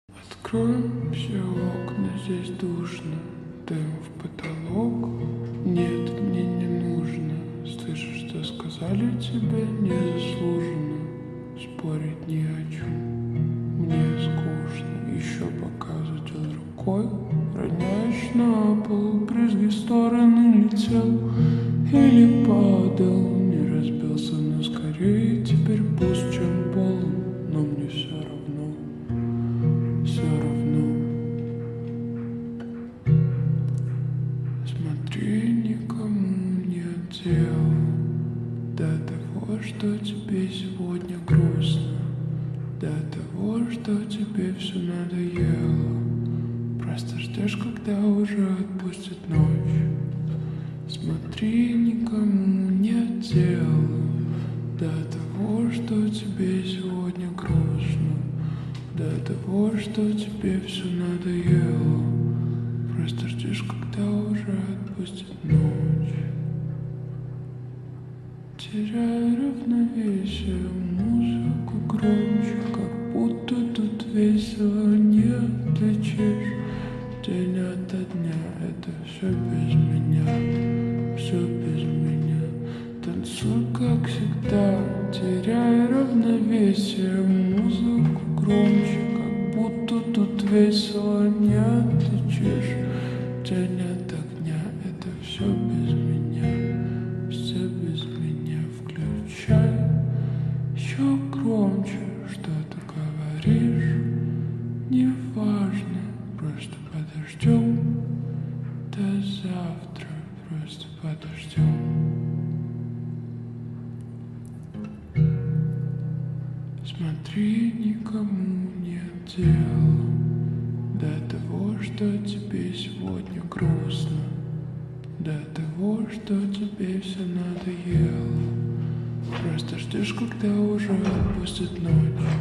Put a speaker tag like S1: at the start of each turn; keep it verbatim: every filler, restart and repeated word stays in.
S1: Открой все окна, здесь душно. Дым в потолок. Нет, мне не нужно. Слышишь, что сказали тебе незаслуженно. Спорить ни о чем. Мне скучно. Еще показывать рукой. Роняешь на пол, брызги в стороны летел. Или падал, не разбился, но скорее теперь пуст, чем полон. Но мне все равно, все равно. Смотри, никому нет дела до того, что тебе сегодня грустно, до того, что тебе все надоело. Просто ждешь, когда уже отпустит ночь. Смотри, никому нет дела до того, что тебе сегодня грустно, до того, что тебе все надоело. Просто ждешь, когда уже отпустит ночь. Теряю равновесие, музыку громче, как будто тут весело не отличишь. День ото дня, это все без меня, все без меня. Танцуй, как всегда, теряя равновесие, музыку громче, как будто тут весело не отличишь. День ото дня, это все без меня, все без меня. Включай еще громче, что ты говоришь, неважно, просто подождем до завтра, просто подождем. Смотри, никому нет дела до того, что тебе сегодня грустно, до того, что тебе все надоело. Просто ждешь, когда уже отпустит ночь.